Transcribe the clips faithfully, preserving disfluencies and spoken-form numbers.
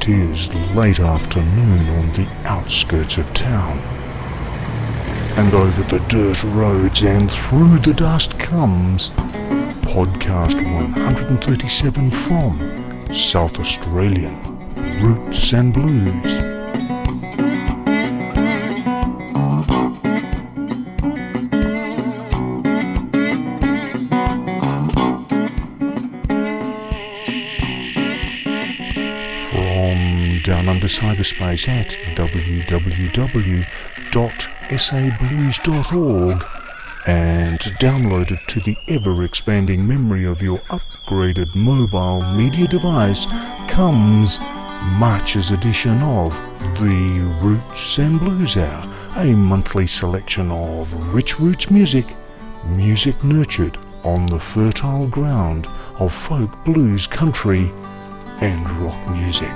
it is late afternoon on the outskirts of town. And over the dirt roads and through the dust comes podcast one thirty-seven from South Australian Roots and Blues. Down under cyberspace at w w w dot s a blues dot org and downloaded to the ever-expanding memory of your upgraded mobile media device comes March's edition of the Roots and Blues Hour, a monthly selection of rich roots music, music nurtured on the fertile ground of folk, blues, country and rock music.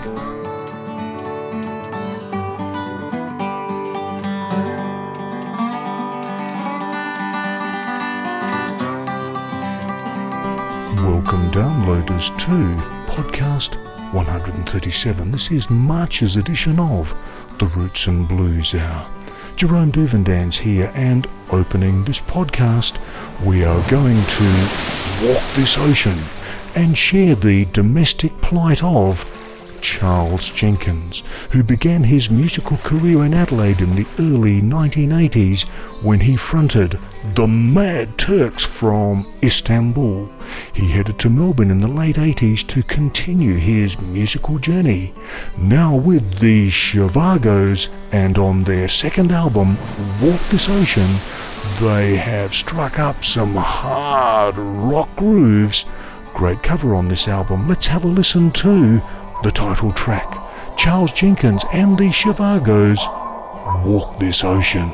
Welcome downloaders to podcast one thirty-seven. This is March's edition of the Roots and Blues Hour. Jerome Duvendans here, and opening this podcast we are going to walk this ocean and share the domestic plight of Charles Jenkins, who began his musical career in Adelaide in the early nineteen eighties when he fronted the Mad Turks from Istanbul. He headed to Melbourne in the late eighties to continue his musical journey, now with the Zhivagoes, and on their second album, Walk This Ocean, they have struck up some hard rock grooves. Great cover on this album. Let's have a listen to the title track, Charles Jenkins and the Zhivagoes, Walk This Ocean.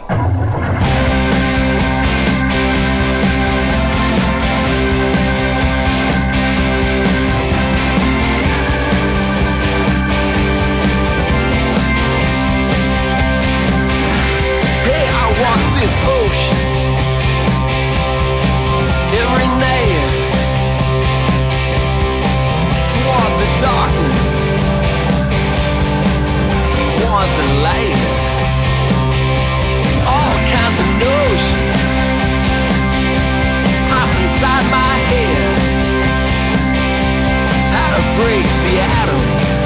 Hey, I walk this ocean every night toward the darkness, toward the light. All kinds of notions pop inside my head. How to break the atom,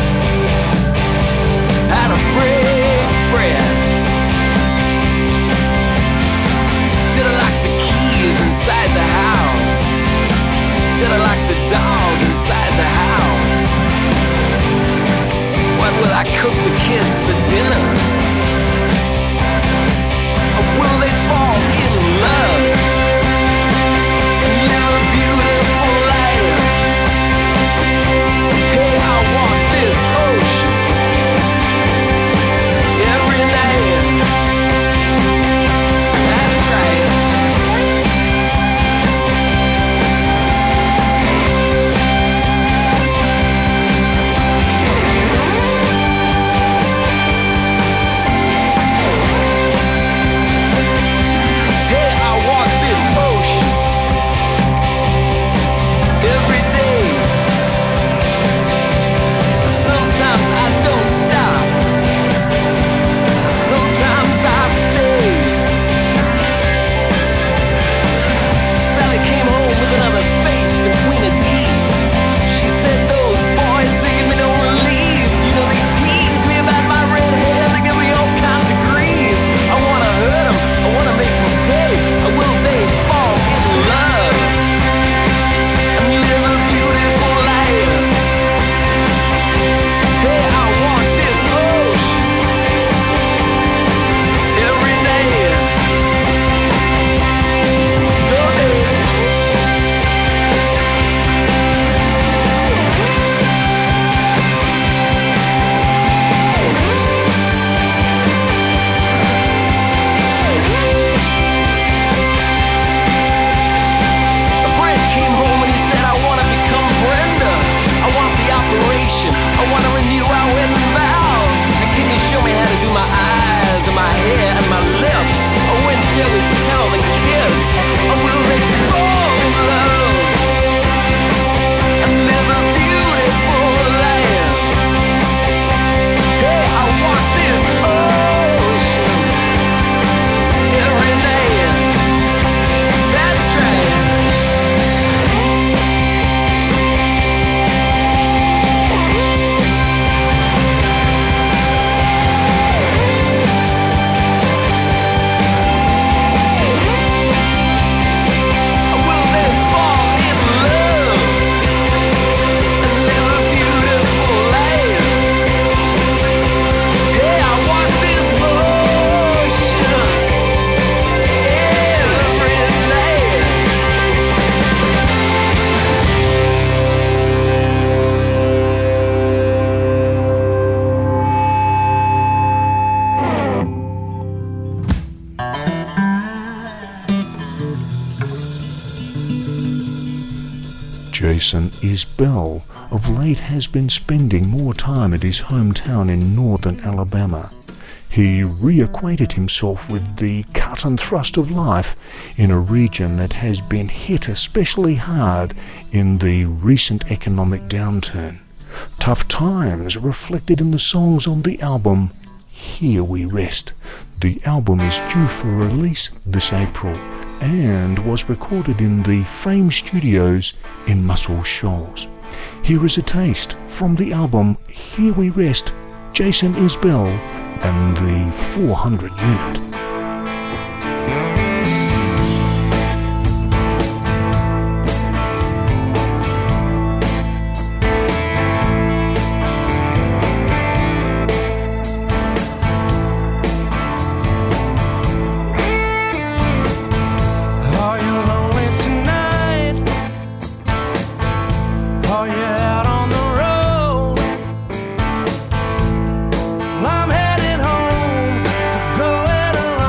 how to break bread. Did I lock the keys inside the house? Did I lock the dog inside the house? What will I cook the kids for dinner? Or will they fall in love and live a beautiful life? Hey, I want this ocean every night. That's right. Jason Isbell of late has been spending more time at his hometown in northern Alabama. He reacquainted himself with the cut and thrust of life in a region that has been hit especially hard in the recent economic downturn. Tough times reflected in the songs on the album Here We Rest. The album is due for release this April and was recorded in the Fame Studios in Muscle Shoals. Here is a taste from the album Here We Rest, Jason Isbell and the four hundred unit. I'm headed home to go it alone.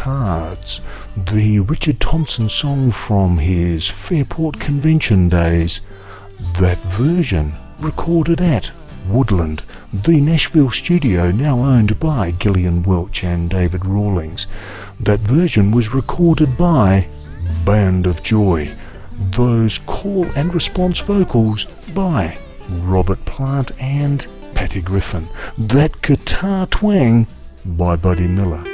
Cards, the Richard Thompson song from his Fairport Convention days. That version recorded at Woodland, the Nashville studio now owned by Gillian Welch and David Rawlings. That version was recorded by Band of Joy. Those call and response vocals by Robert Plant and Patty Griffin. That guitar twang by Buddy Miller.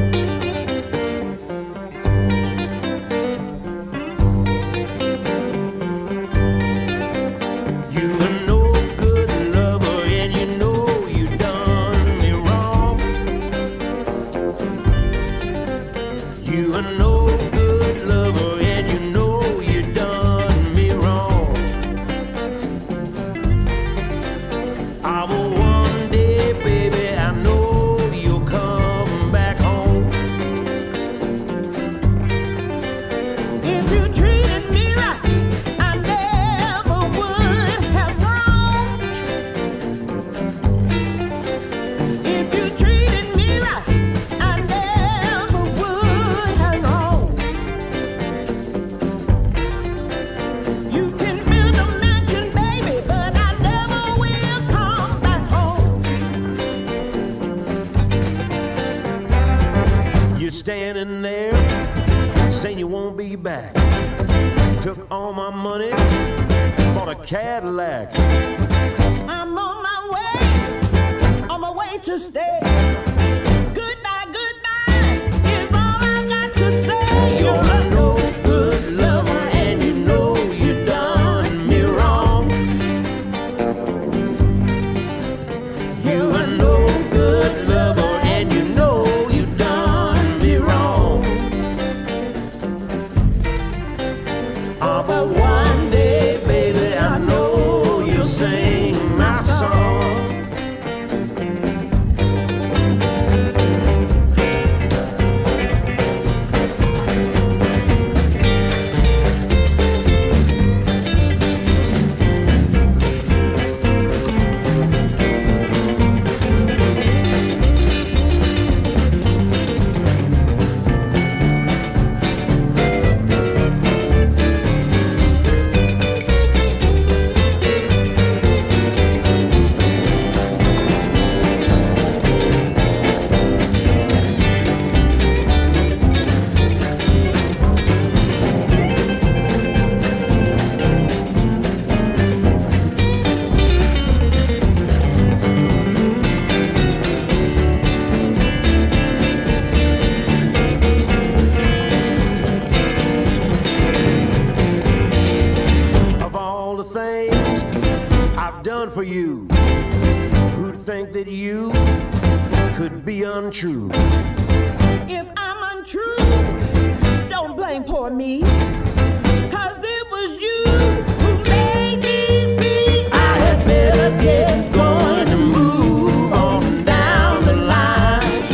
Standing there, saying you won't be back. Took all my money, bought a Cadillac. I'm on my way, on my way to stay. Goodbye, goodbye is all I got to say. You're a no good lover, and you know you done me wrong. You're a no good lover, and you know you done me wrong. Oh, but one day, baby, I know you'll sing my song. For you, who'd think that you could be untrue? If I'm untrue, don't blame poor me, 'cause it was you who made me see I had better get going and move on down the line.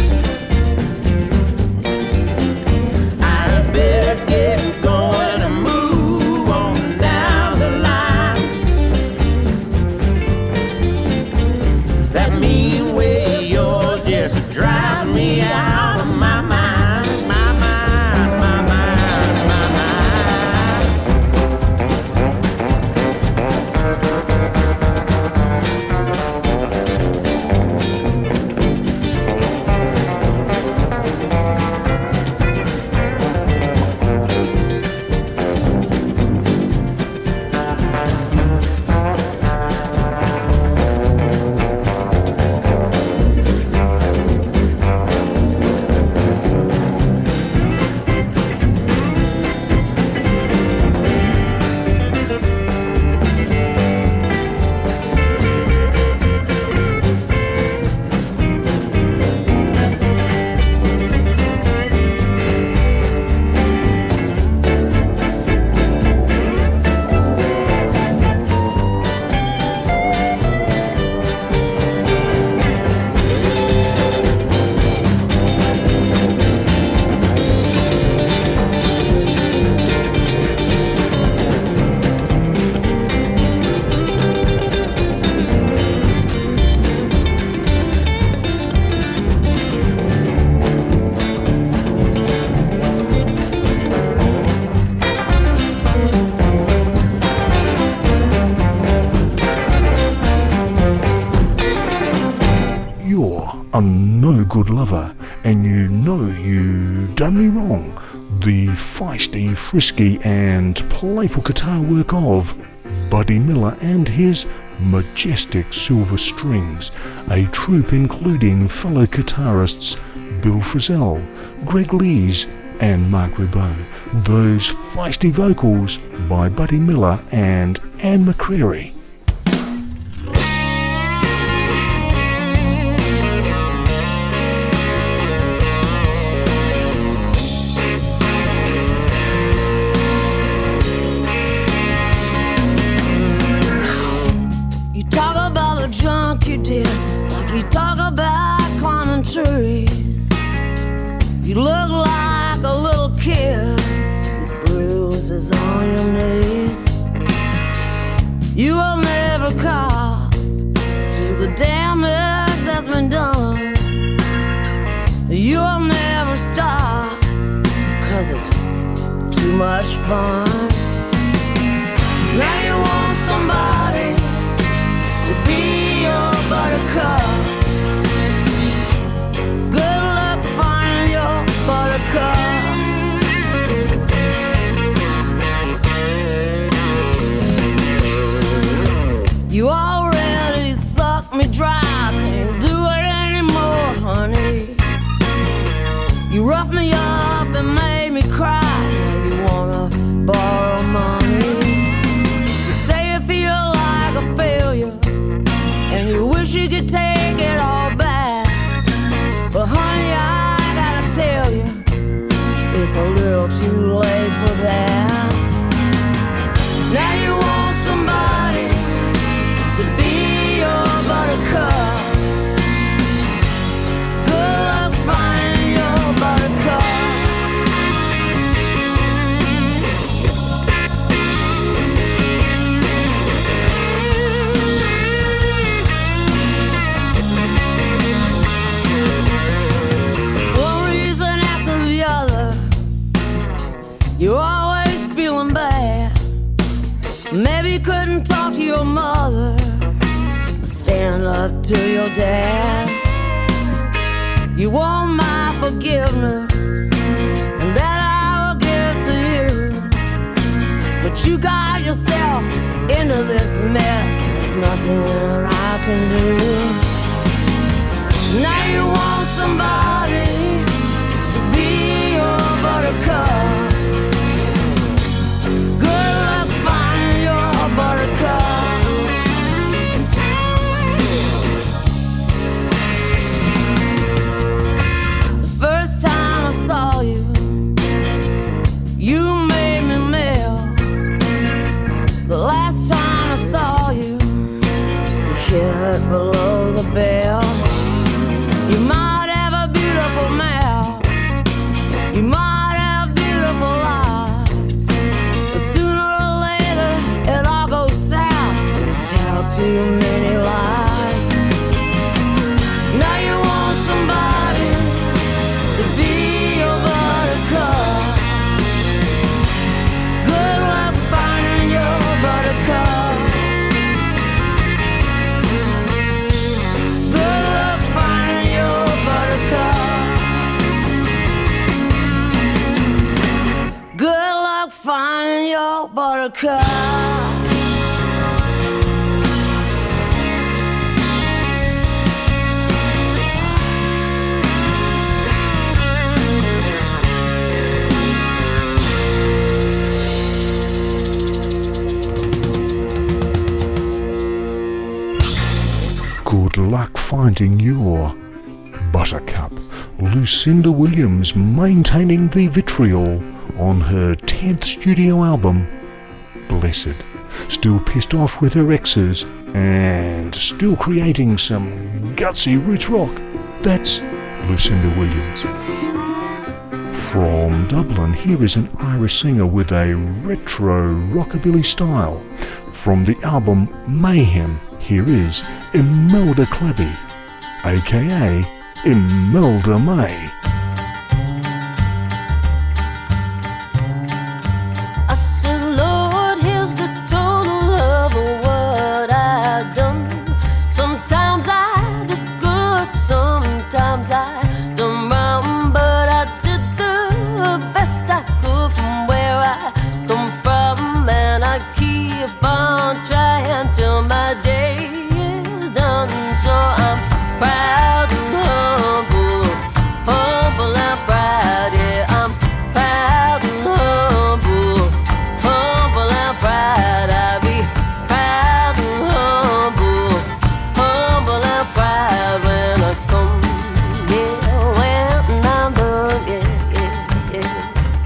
I had better get going and move on down the line. That mean way of yours just drives me out of my mind. good lover, and you know you've done me wrong. The feisty, frisky and playful guitar work of Buddy Miller and his majestic Silver Strings, a troupe including fellow guitarists Bill Frisell, Greg Lees and Mark Ribot. Those feisty vocals by Buddy Miller and Anne McCreary. You did, like you talk about climbing trees. You look like a little kid with bruises on your knees. You will never cop to the damage that's been done. You will never stop, cause it's too much fun. Now you want somebody to be your buttercup. Good luck finding your buttercup. You already sucked me dry, can't do it anymore, honey. You roughed me up and made me cry. Now you wanna borrow money. You say you feel like a failure, and you wish you could take it all back. But honey, I gotta tell you, it's a little too late for that. Now you want somebody to be your buttercup. Good luck finding your buttercup. You're always feeling bad. Maybe you couldn't talk to your mother or stand up to your dad. You want my forgiveness, and that I will give to you. But you got yourself into this mess, there's nothing that I can do. Now you want somebody to be your buttercup. Buttercup. The first time I saw you, you made me melt. The last time I saw you, you hit below the belt. You might have a beautiful mouth, you might have beautiful eyes, but sooner or later it all goes south. You tell too many lies. Now you want somebody to be your buttercup. Good luck finding your buttercup. Good luck finding your buttercup. Good luck finding your buttercup. Good luck finding your buttercup. Lucinda Williams maintaining the vitriol on her tenth studio album, Blessed. Still pissed off with her exes and still creating some gutsy roots rock. That's Lucinda Williams. From Dublin, here is an Irish singer with a retro rockabilly style. From the album Mayhem, here is Imelda Clabby, aka Imelda May. I said, Lord, here's the total of what I've done. Sometimes I did good, sometimes I try until my day is done. So I'm proud and humble, humble and proud. Yeah, I'm proud and humble, humble and proud. I'll be proud and humble, humble and proud when I come, yeah, when I'm done, yeah, yeah, yeah.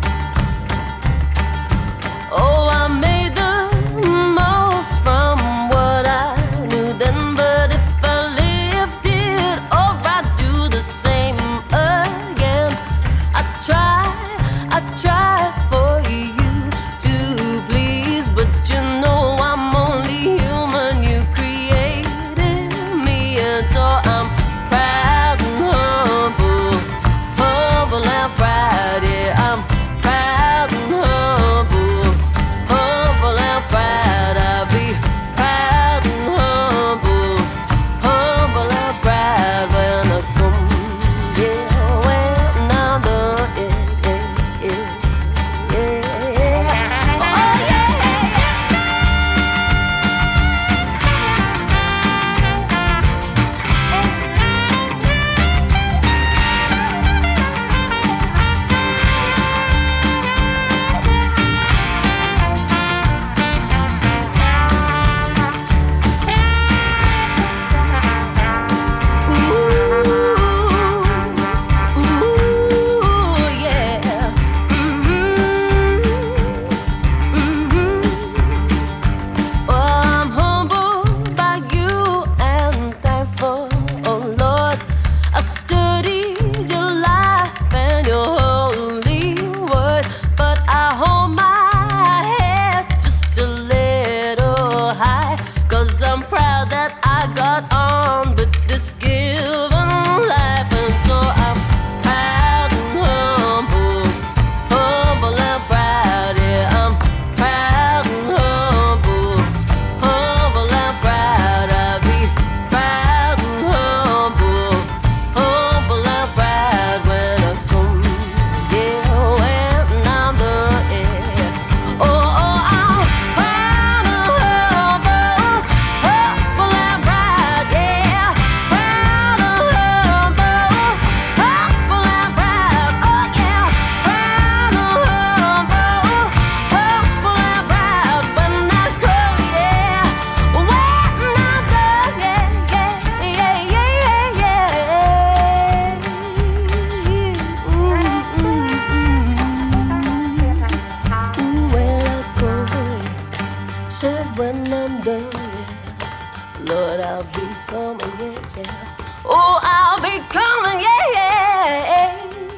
Oh, I made the most from what I knew then, but if I lived it or I'd do the same again, I try, I try for you to please, but you know I'm only human. You created me, and so I'm proud and humble, humble and proud. Yeah, I'm proud and humble, humble and proud. I'll be proud and humble, humble and proud when I come, yeah, when I'm done, yeah, yeah, yeah, yeah, yeah. Oh, yeah, I'm humbled by you and thankful, oh Lord. I studied your life and your holy word, but I hold my head just a little high, 'cause I'm proud that I got on with this given life. And so I'm proud and humble, humble and proud. Yeah, I'm proud and humble, humble and proud. I'll be proud and humble, humble and proud when I come, yeah, when I'm done, yeah. Oh, oh, I'm proud and humble, humble and proud, yeah. Proud and humble, humble and proud, oh yeah. Proud and humble, humble and proud when I come, yeah. When I'm done, yeah, yeah, yeah, yeah, yeah, yeah. Ooh, ooh, ooh, when I come, said when I'm done, yeah. Lord, I'll be coming, yeah, yeah. Oh, I'll be coming, yeah, yeah.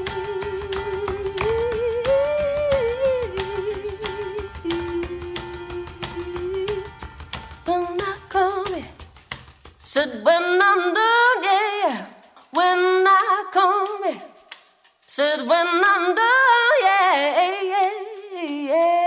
When I come, said when I'm done, yeah. When I come, said when I'm done, yeah, yeah, yeah.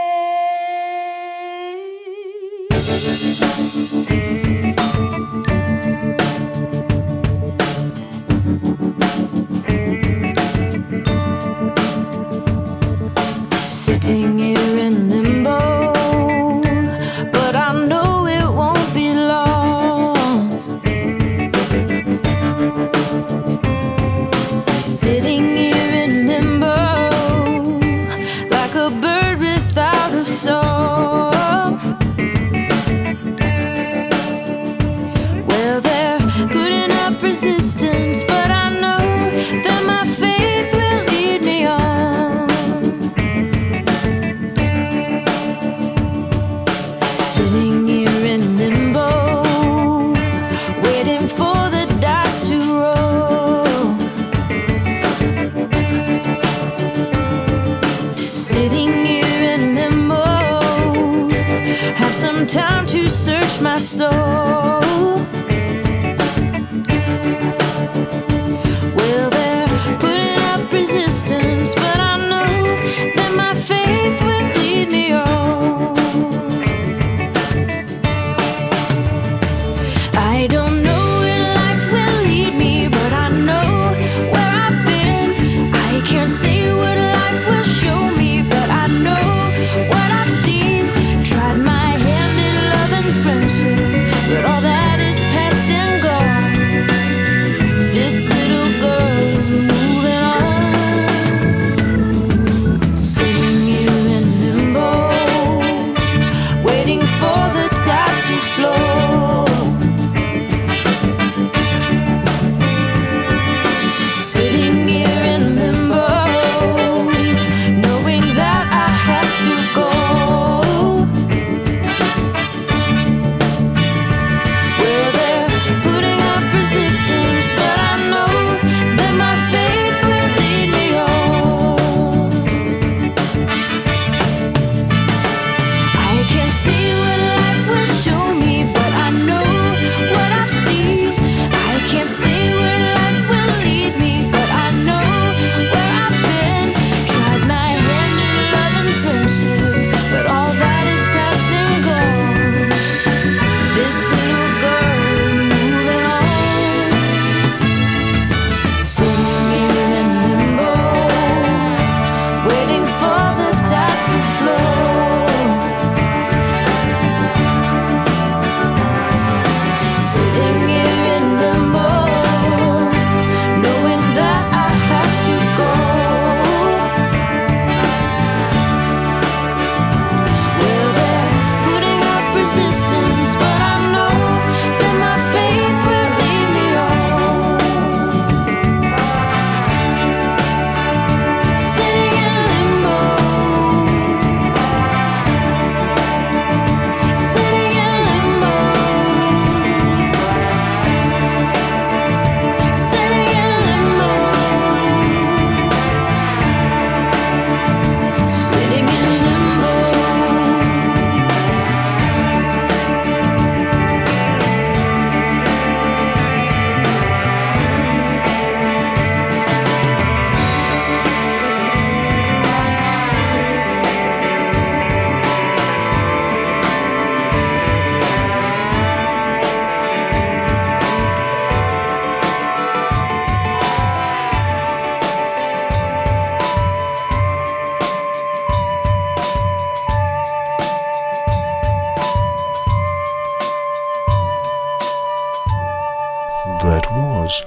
Sitting here in limbo, but I know it won't be long. Sitting here in limbo, like a bird without a song. Well, they're putting up resistance, but I know that my faith will lead me on. Sitting here in limbo, waiting for the dice to roll. Sitting here in limbo, have some time to search my soul. Well, they're putting up resistance, but I know that my faith will lead me on. I don't know where life will lead me, but I know where I've been. I can't say what life will show me, but I know what I've seen. Tried my hand in love and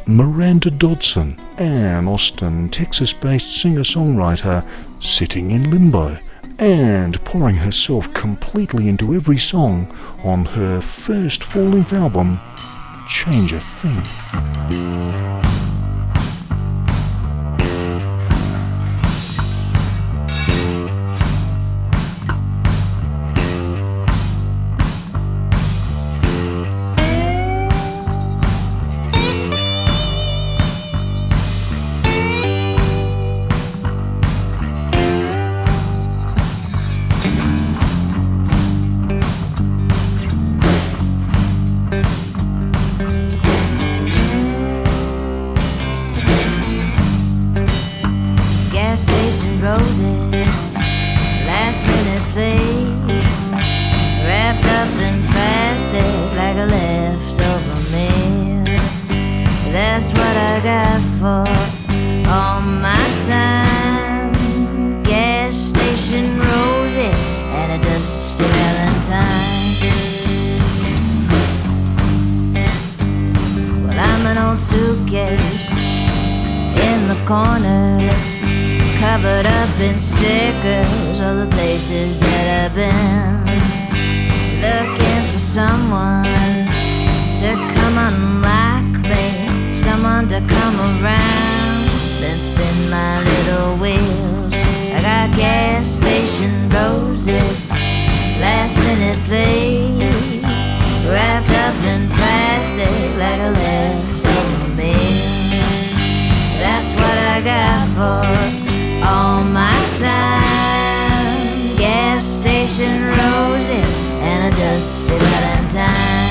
Miranda Dodson, an Austin, Texas-based singer-songwriter sitting in limbo and pouring herself completely into every song on her first full-length album, Change a Thing. Roses, last minute play, wrapped up in plastic like a leftover meal. That's what I got for all my time. Gas station roses and a dusty valentine. Well, I'm an old suitcase in the corner, covered up in stickers of the places that I've been, looking for someone to come unlike me, someone to come around and spin my little wheels. I got gas station roses, last minute play, wrapped up in plastic like a leftover meal. That's what I got for all my time. Gas station roses and a dusty valentine.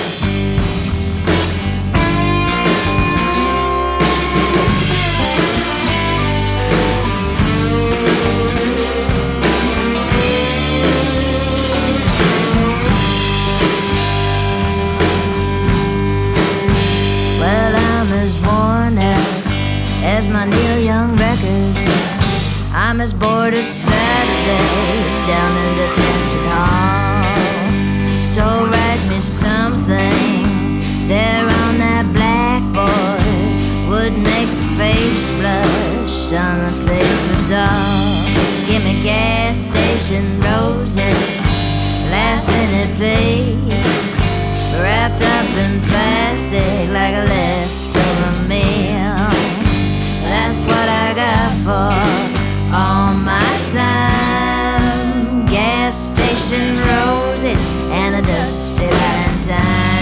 Well, I'm as worn out as my Neil Young records. I'm as bored as Saturday down in detention hall. So write me something there on that blackboard, would make the face blush on the paper doll. Give me gas station roses, last minute play, wrapped up in plastic like a leftover meal. That's what I got for all my time. Gas station roses and a dusty valentine.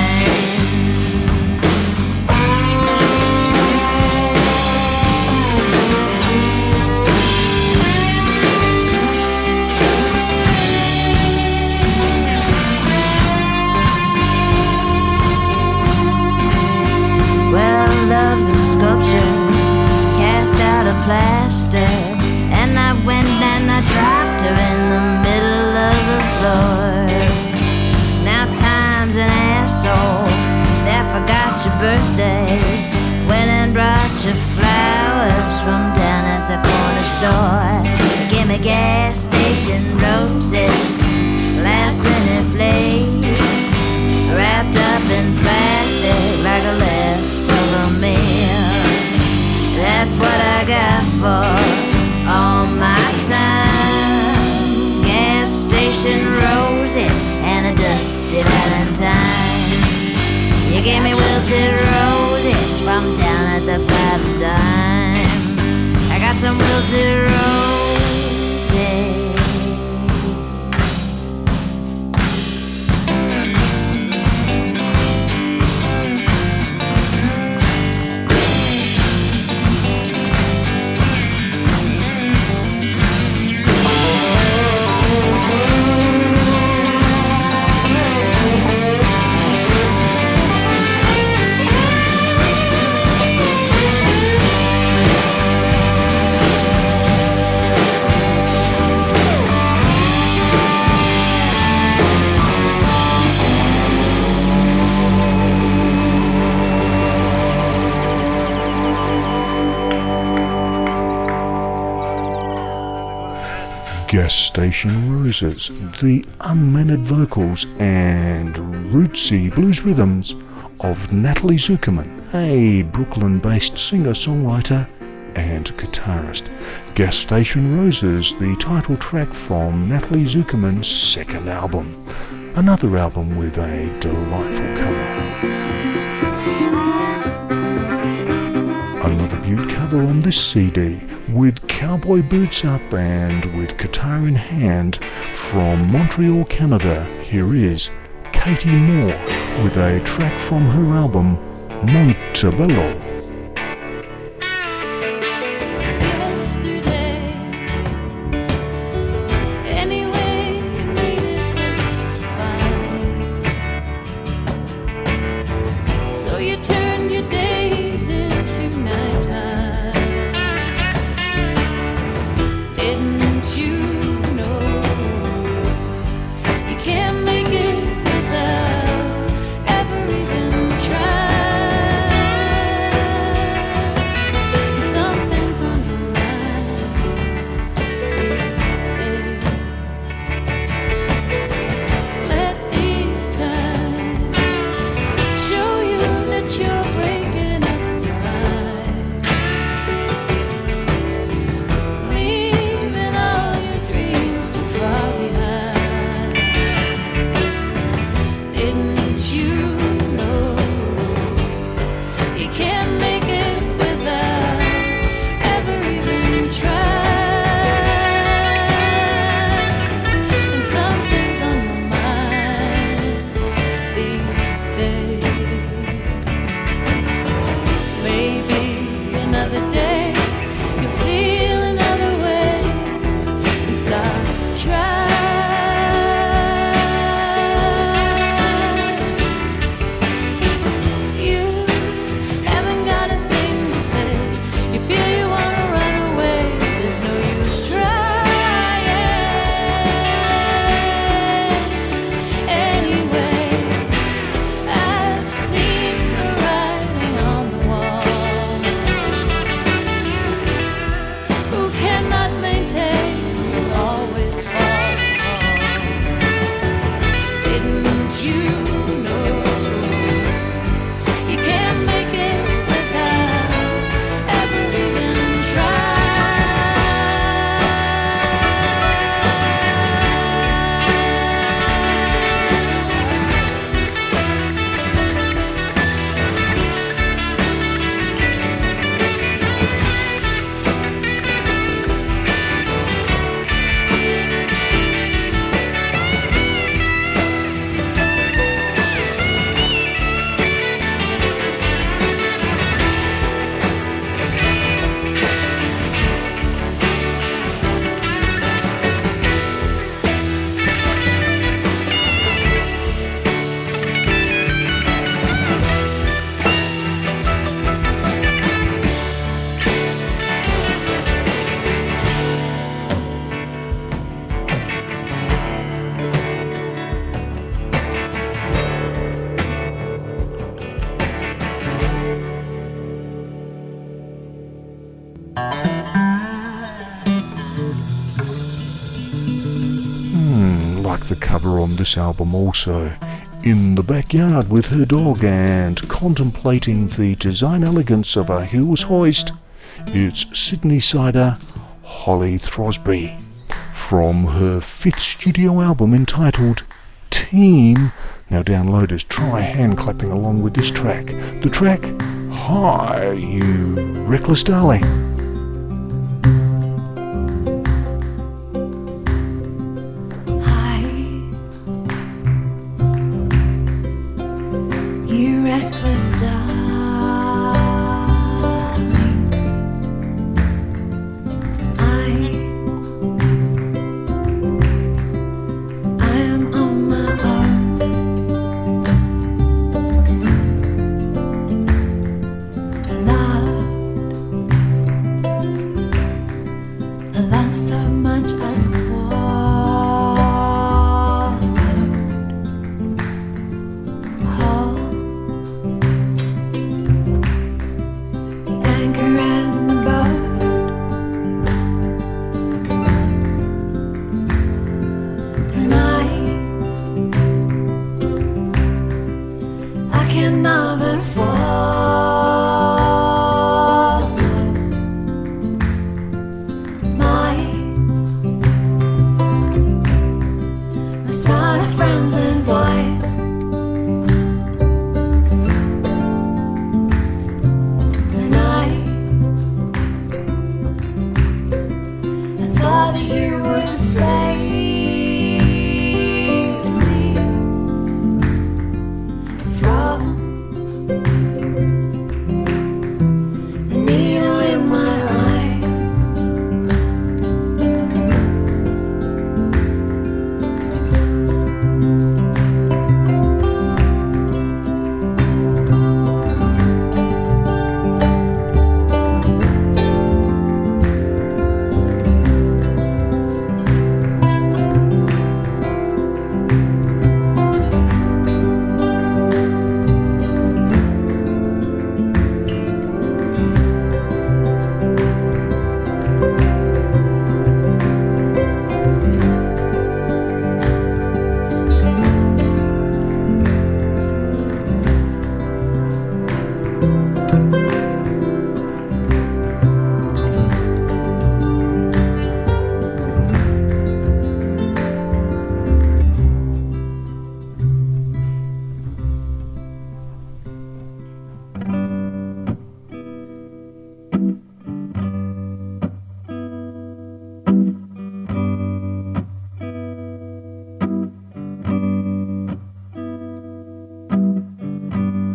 Well, love's a sculpture cast out of plaster, and I went and I dropped her in the middle of the floor. Now time's an asshole that forgot your birthday, went and brought you flowers from down at the corner store. Give me gas station roses, last minute play, wrapped up in plastic like a leftover meal. That's what I got for all my time. Gas station roses and a dusty valentine. You gave me wilted roses from down at the Five and Dime. I got some wilted roses. Gas Station Roses, the unmannered vocals and rootsy blues rhythms of Natalie Zuckerman, a Brooklyn-based singer-songwriter and guitarist. Gas Station Roses, the title track from Natalie Zuckerman's second album. Another album with a delightful cover. Another beaut cover on this C D, with cowboy boots up and with guitar in hand, from Montreal, Canada. Here is Katie Moore with a track from her album Montebello. The cover on this album also. In the backyard with her dog and contemplating the design elegance of a Hills hoist, it's Sydney Sider, Holly Throsby, from her fifth studio album entitled Team. Now downloaders, try hand clapping along with this track. The track, Hi You Reckless Darling. Love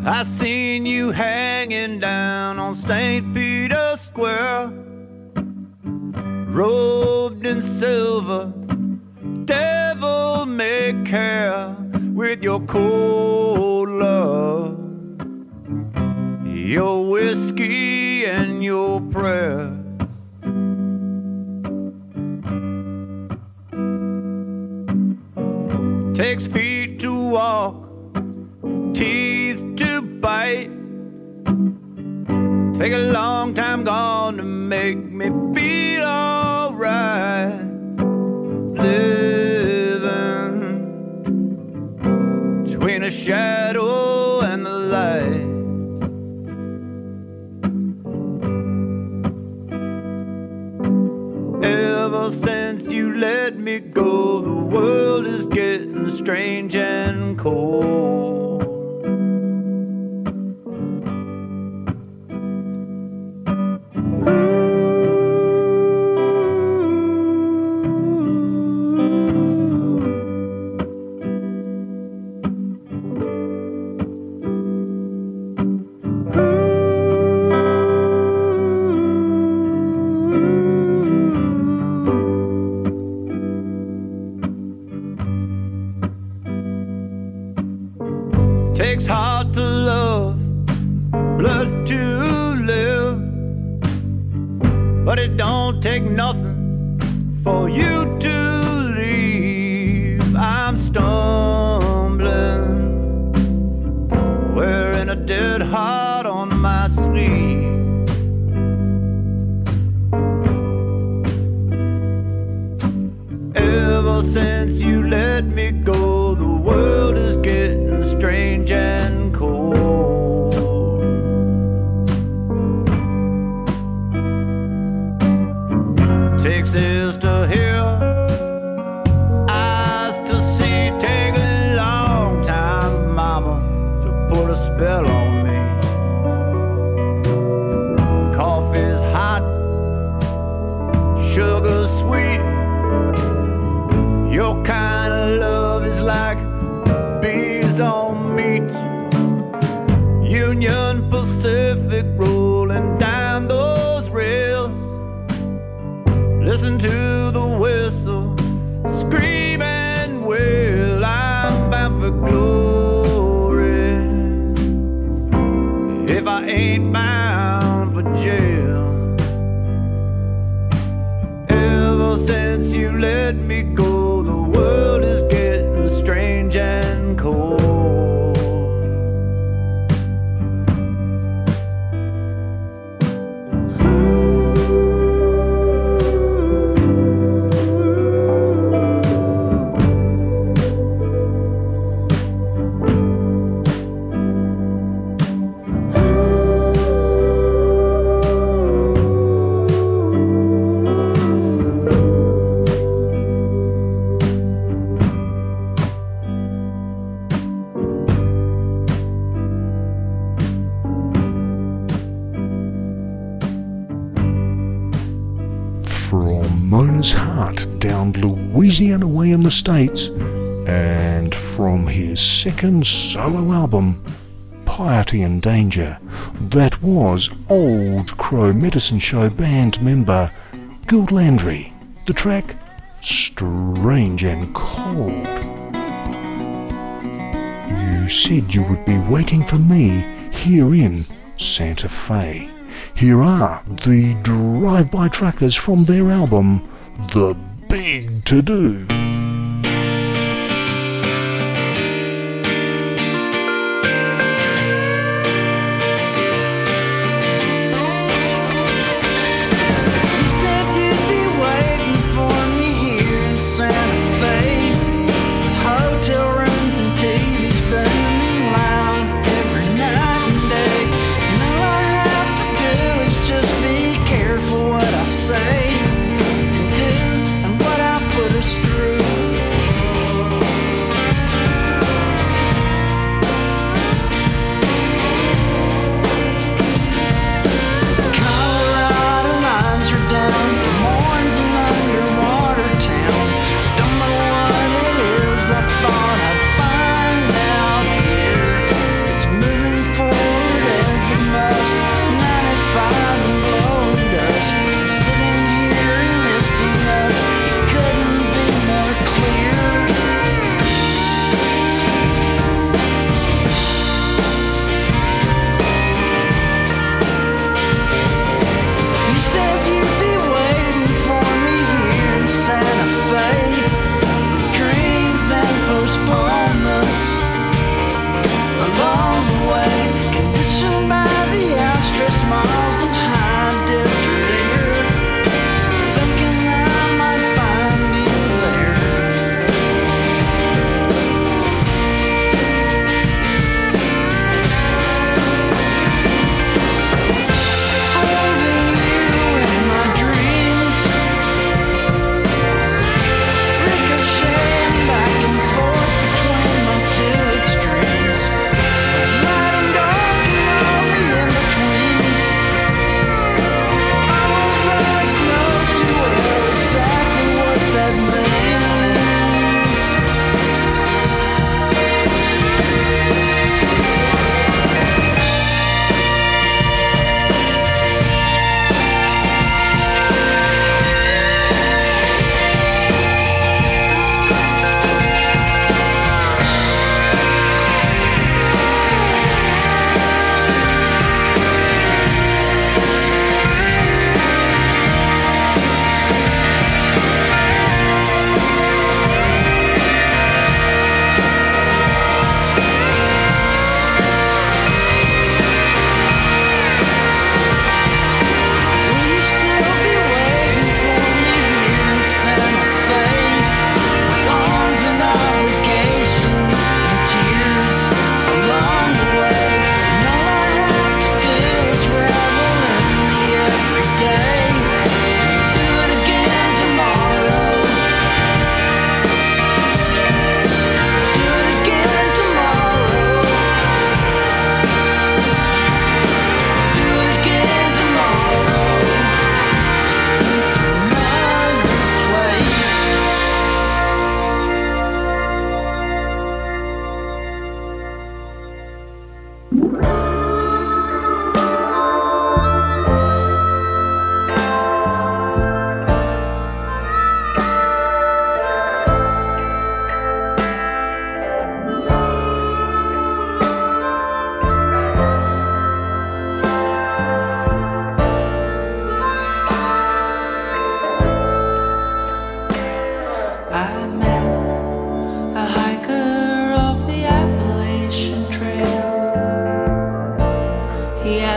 I seen you hanging down on Saint Peter's Square, robed in silver, devil may care, with your cold love, your whiskey and your prayers. Takes feet to walk, teeth to bite. Take a long time gone to make me feel alright. Living between a shadow and the light. Ever since you let me go, the world is getting strange and cold. Takes heart to love, blood to live, but it don't take nothing for you to leave. I'm stumbling, wearing a dead heart on my sleeve. Ever since you let me go, the world is getting strange and cold. Takes ears to hear, eyes to see. Take a long time, mama, to put a spell on me. Coffee's hot, sugar's sweet. Your kind of love is like bees on meat. Union Pacific rolling down those rails. Listen to the whistle, scream and wail. I'm bound for glory if I ain't bound for jail. Ever since you let me go, the world is getting strange and cold. From Mona's Heart down Louisiana way in the States, and from his second solo album, Piety and Danger, that was Old Crow Medicine Show band member Gild Landry. The track, Strange and Cold. You said you would be waiting for me here in Santa Fe. Here are the Drive-By Truckers from their album, The Big To Do. Say and do and what I put us through.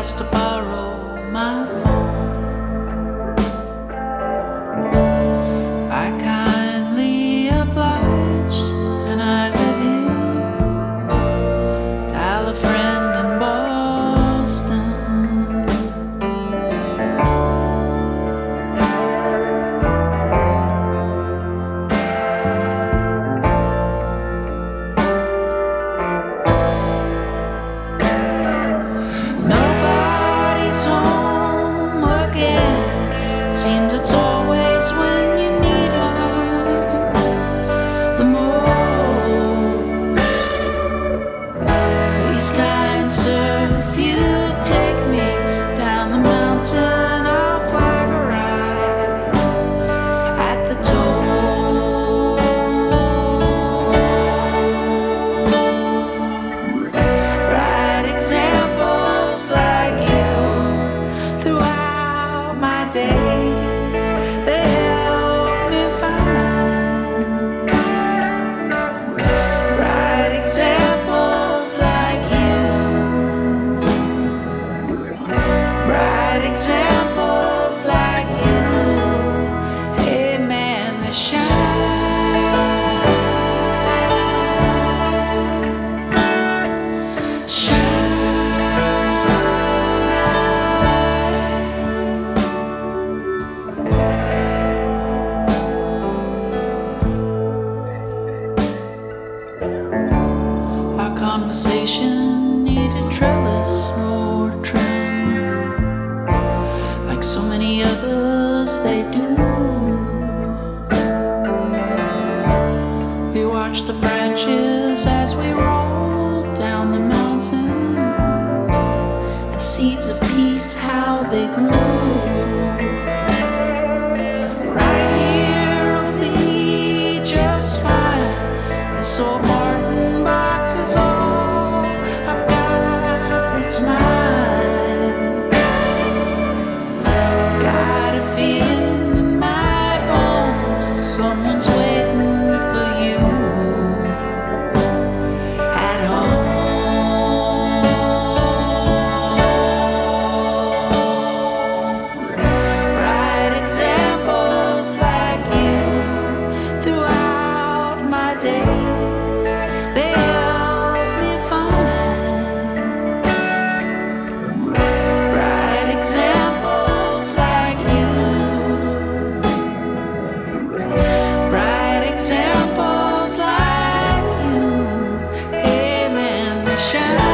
asked to borrow my phone. I kindly obliged, and I let him dial a friend in Boston. Nobody's home again. Seems it's always when you need 'em the most. Please, kind sir, if you take me down the mountain, I'll flag a ride at the toll. Bright examples like you throughout my days, they help me find. Bright examples like you. Bright examples like you. Amen. They shine. Shine. Our conversation needed trellis nor trim, like so many others they do. We watched the branches as we rolled down the mountain, the seeds of peace, how they grew. Right here will be just fine. This old Martin box is all I've got that's mine. Got a feeling in my bones someone's waiting for you at home. Bright examples like you throughout my days, they help me find. Bright examples like you. Bright examples like you. Amen. They shine.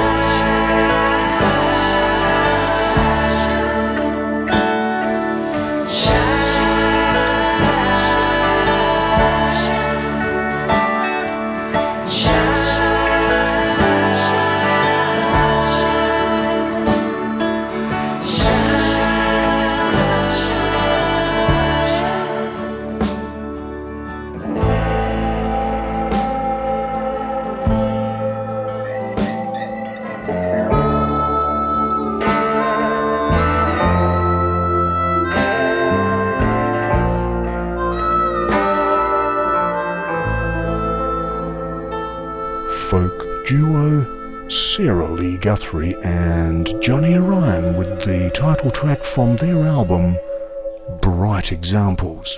Folk duo Sarah Lee Guthrie and Johnny Orion with the title track from their album Bright Examples.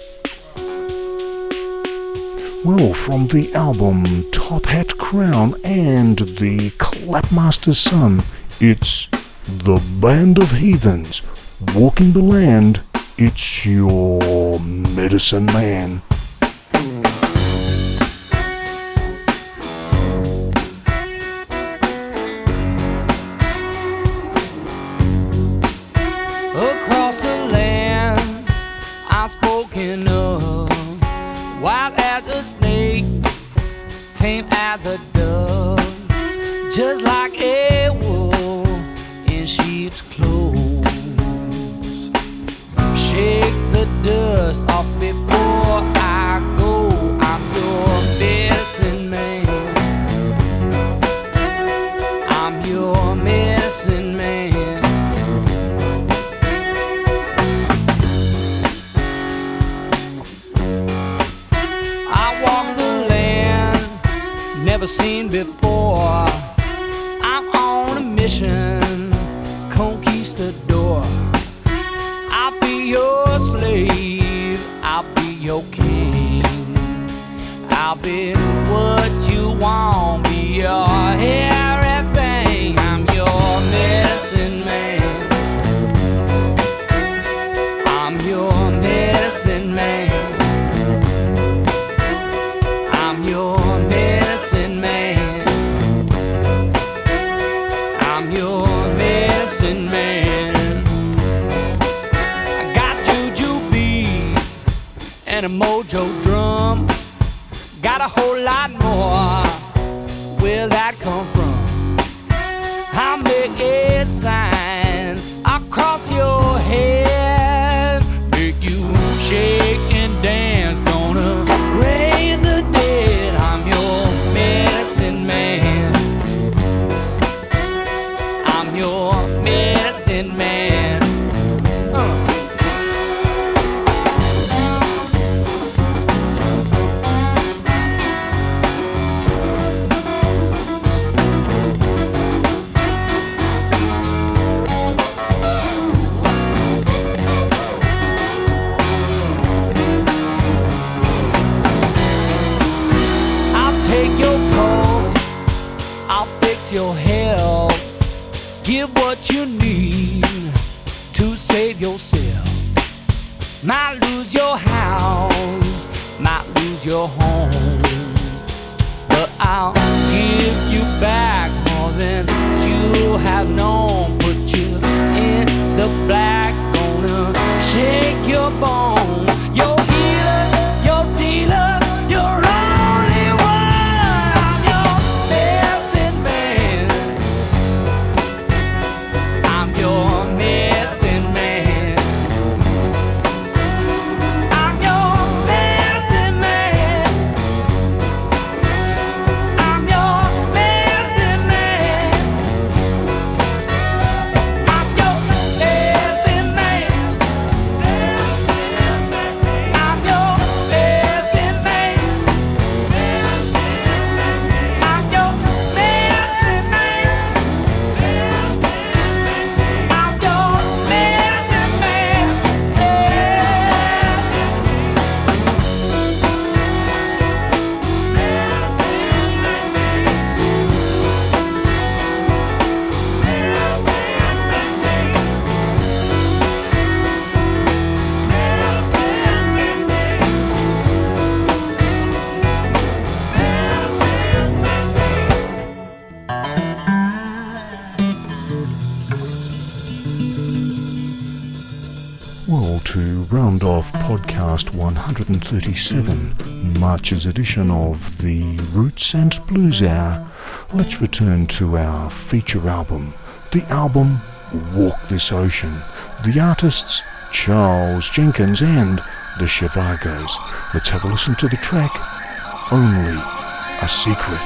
Well, from the album Top Hat Crown and the Clapmaster's Son, it's the Band of Heathens walking the land. It's your medicine man. Across the land, I'm spoken of, wild as a snake, tame as a dove, just like a wolf in sheep's clothes. Shake the dust off before I go. I'm your medicine man. I'm your medicine man. Never seen before. I'm on a mission, conquistador. the door. I'll be your slave, I'll be your king. I'll be what you want, be your everything. I'm your medicine man. I'm your medicine man. I'm your medicine man. I'm your medicine man. I got juju beat and a mojo drum. Got a whole lot more. Where that come from? I'll make a sign across your head, make you shake and dance. Gonna raise the dead. I'm your medicine man. I'm your medicine man. Uh. Your health, give what you need to save yourself. Might lose your house, might lose your home, but I'll give you back more than you have known. Put you in the black, gonna shake your bone. Your healer, your dealer, your only one. I'm your medicine man. I'm your medicine man. I'm your medicine man. I'm your medicine man. I'm your medicine man. I'm your medicine man. I'm your medicine man. I'm your medicine man. Well, to round off podcast one hundred thirty-seven, March's edition of the Roots and Blues Hour, let's return to our feature album. The album, Walk This Ocean. The artists, Charles Jenkins and the Chivagos. Let's have a listen to the track, Only a Secret.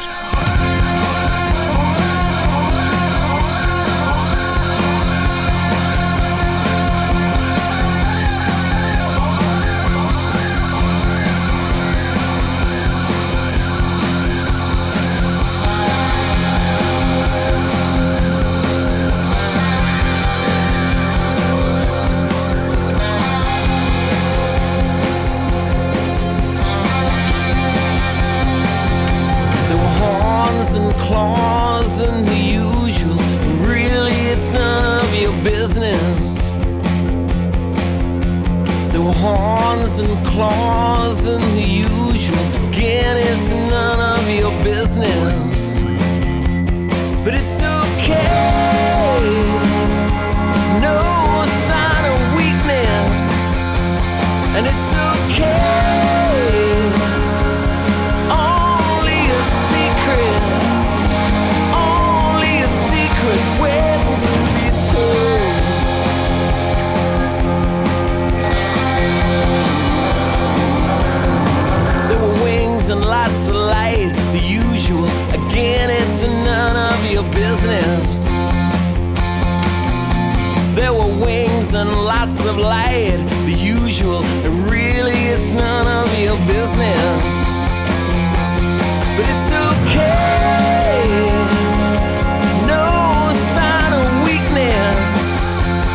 Horns and claws and the usual. Again, it's none of your business. But it's okay. No sign of weakness. And it's okay. Only a secret. Only a secret waiting to be told. And lots of light, the usual. Again, it's none of your business. There were wings and lots of light, the usual. And really, it's none of your business. But it's okay. No sign of weakness.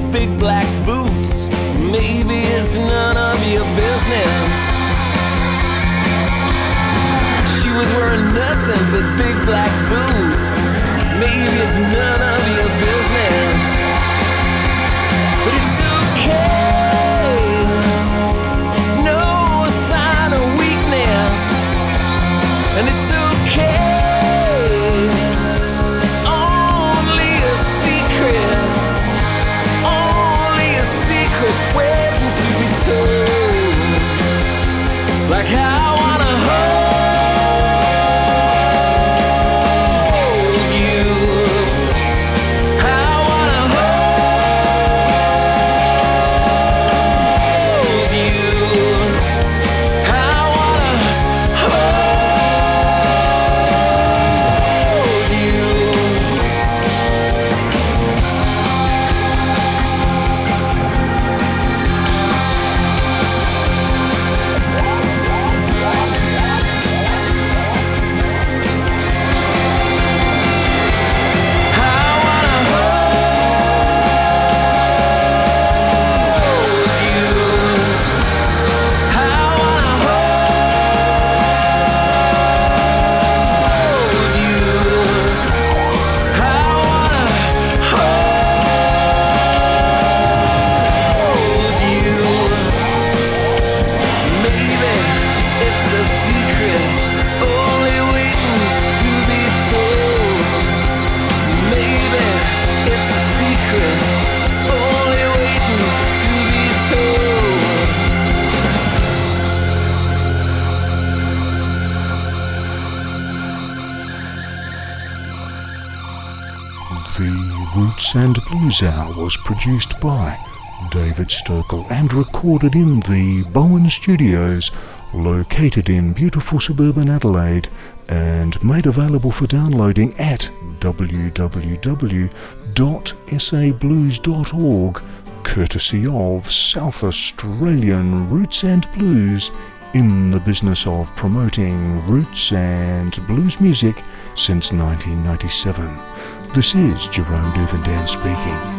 big black boots. Maybe it's none of your business. She was wearing nothing but big black boots. Maybe it's none of your business. But it's okay. No sign of weakness. And it's okay. Only a secret. Only a secret waiting to be told. Like how I wanna hold you. How I wanna hold you. How I wanna hold you. The Roots and Blues Hour was produced by David Stokel and recorded in the Bowen Studios, located in beautiful suburban Adelaide, and made available for downloading at w w w dot s a blues dot org, courtesy of South Australian Roots and Blues, in the business of promoting roots and blues music since nineteen ninety-seven. This is Jerome Duvendan speaking.